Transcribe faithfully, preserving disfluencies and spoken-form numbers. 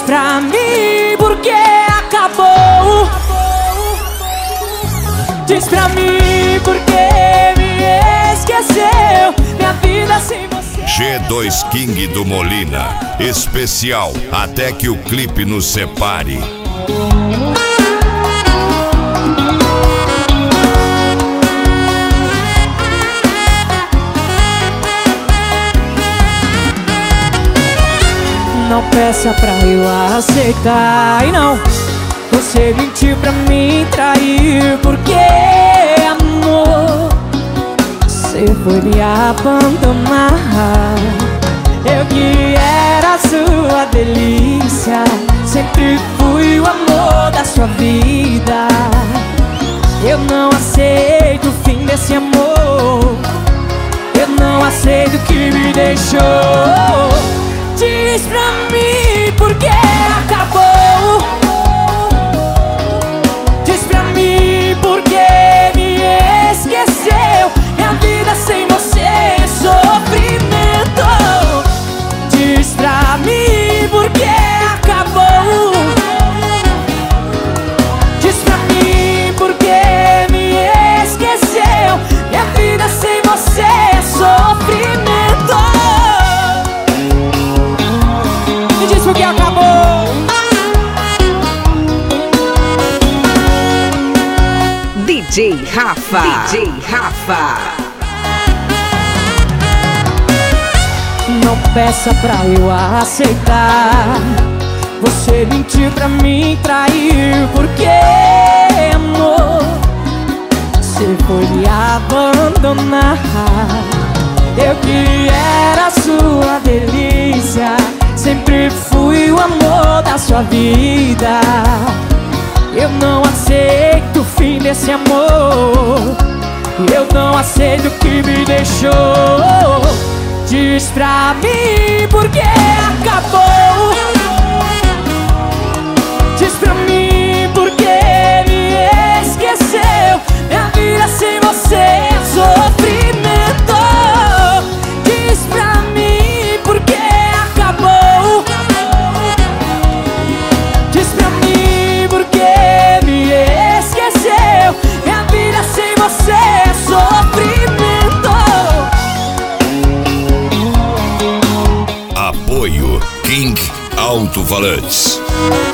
pra mim por que acabou. Diz pra mim por que me esqueceu. Minha vida sem você. G dois King do Molina, especial Até Que o Clipe Nos Separe. Não peça pra eu aceitar. E não, você mentiu pra mim, trair. Porque, amor, você foi me abandonar. Eu que era sua delícia, sempre fui o amor da sua vida. Eu não aceito o fim desse amor. Eu não aceito o que me deixou. Diz pra mim por que acabou. Diz pra mim por que me esqueceu. Minha vida sem você é sofrimento. Diz pra mim por que acabou. Diz pra mim por que me esqueceu. Minha vida sem você é sofrimento. Que acabou. D J Rafa, D J Rafa. Não peça pra eu aceitar. Você mentiu pra mim, trair. Porque, amor, você foi me abandonar. Eu que era sua delícia, sempre fui o amor da sua vida. Eu não aceito o fim desse amor. Eu não aceito o que me deixou. Diz pra mim por que acabou. Diz pra mim por que me esqueceu. Minha vida sem você é sofrimento. Diz pra mim por que acabou. Diz pra mim por que me esqueceu. Minha vida sem você é sofrimento. Apoio King Alto-Falantes.